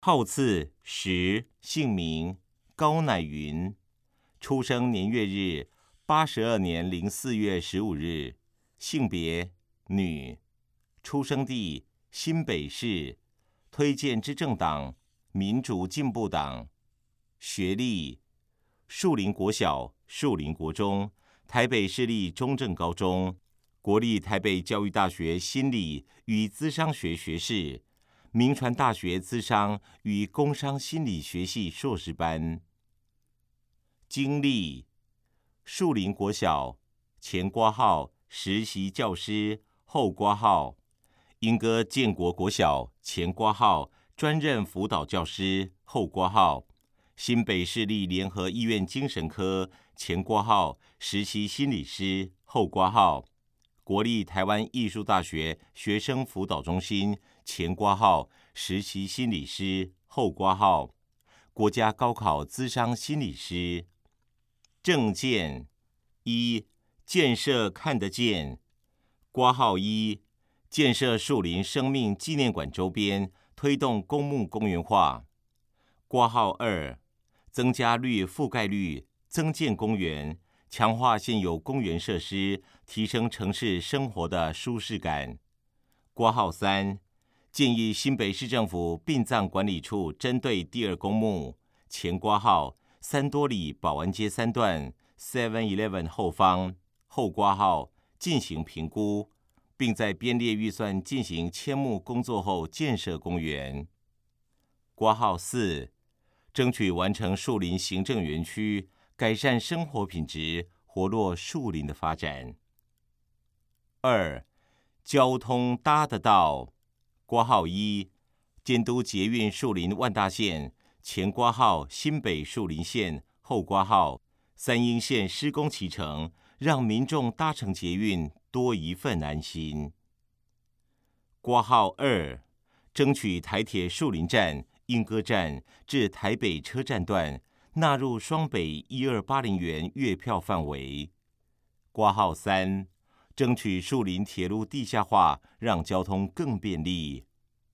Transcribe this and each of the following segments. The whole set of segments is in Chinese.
号次石，姓名高乃云，出生年月日82年04月15日，性别女，出生地新北市，推荐之政党民主进步党，学历树林国小、树林国中、台北市立中正高中、国立台北教育大学心理与咨商学学士，铭传大学咨商与工商心理学系硕士班。经历树林国小前括号实习教师后括号，莺歌建国国小前括号专任辅导教师后括号，新北市立联合医院精神科前括号实习心理师后括号，国立台湾艺术大学学生辅导中心前括号实习心理师后括号，国家高考咨商心理师。政见一，建设看得见，括号一，建设树林生命纪念馆周边，推动公墓公园化。括号二，增加绿覆盖率，增建公园，强化现有公园设施，提升城市生活的舒适感。括号三，建议新北市政府殡葬管理处针对第二公墓前括号三多里保安街3段 7-Eleven 后方后括号进行评估，并在编列预算进行迁墓工作后建设公园。括号四，争取完成树林行政园区，改善生活品质，活络树林的发展。二，交通搭得到，括号一，监督捷运树林万大线前括号新北树林线后括号三鶯线施工期程，让民众搭乘捷运多一份安心。括号二，争取台铁树林站、莺歌站至台北车站段纳入双北1280元月票范围。括号三，争取树林铁路地下化，让交通更便利。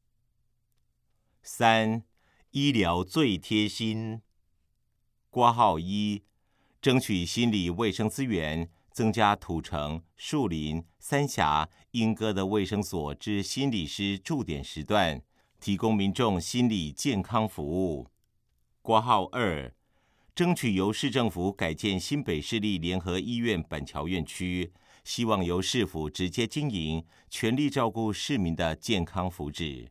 三，医疗最贴心。括号一，争取心理卫生资源，增加土城、树林、三峡、莺歌的卫生所之心理师驻点时段，提供民众心理健康服务。括号二，争取由市政府改建新北市立联合医院板桥院区，希望由市府直接经营，全力照顾市民的健康福祉。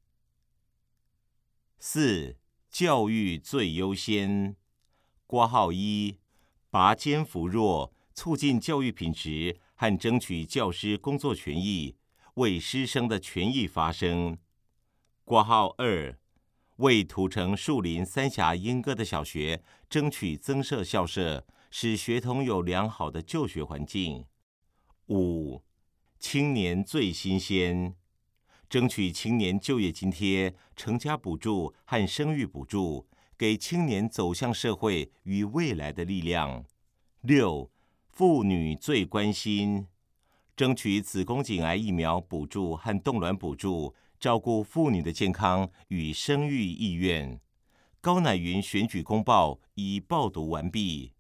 四，教育最优先。括号一，拔尖扶弱，促进教育品质和争取教师工作权益，为师生的权益发声。括号二，为土城、树林、三峡、莺歌的小学争取增设校舍，使学童有良好的就学环境。五，青年最新鲜，争取青年就业津贴、成家补助和生育补助，给青年走向社会与未来的力量。六，妇女最关心，争取子宫颈癌疫苗补助和冻卵补助，照顾妇女的健康与生育意愿。高乃云选举公报已报读完毕。